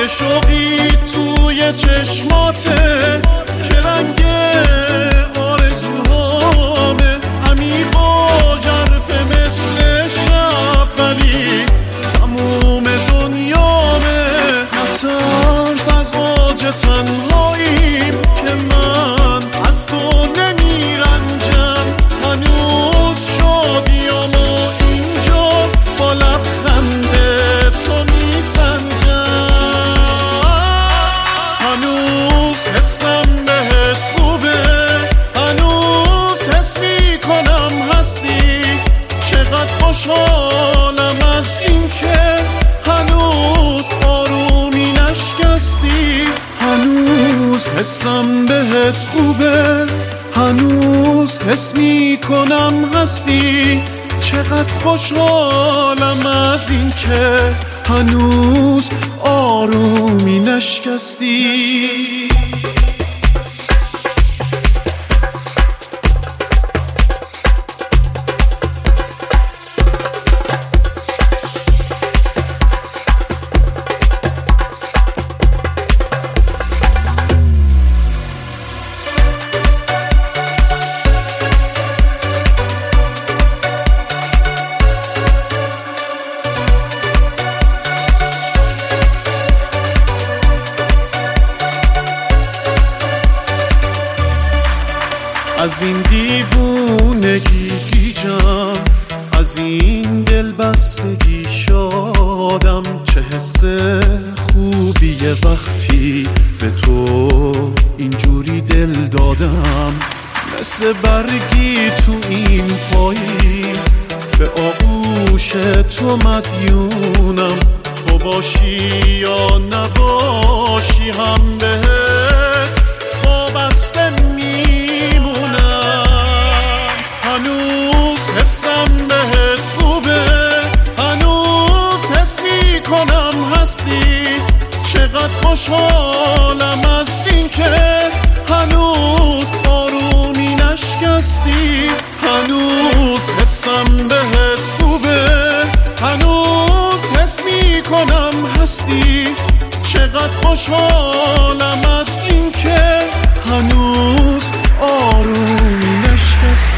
شوقی توی چشماته که رنگ آرزوهامه، عمیق و ژرفه مثل شب، ولی تموم دنیامه. نترس از موج تنهاییم که من از تو نمیرنجم، هنوز شادیامو اینجا با لبخند تو میسنجم. هنوز حسم بهت خوبه، هنوز حس میکنم هستی. چقدر خوشحالم از این که هنوز آرومی نشکستی. هنوز حسم بهت خوبه، هنوز حس میکنم هستی. چقدر خوشحالم از این که هنوز آرومی نشکستی. از این دیوونگی گیجم، از این دلبستگی شادم. چه حس خوبیه وقتی به تو اینجوری دل دادم. مثل برگی تو این پاییز به آغوش تو مدیونم. تو باشی یا نباشی هم بهت وابسته میمونم. هنوز حسم بهت خوبه، هنوز حس میکنم هستی. چقدر خوشحالم از این که هنوز آرومی نشکستی. هنوز حسم بهت خوبه، هنوز حس میکنم هستی. چقدر خوشحالم از این که هنوز آرومی نشکستی.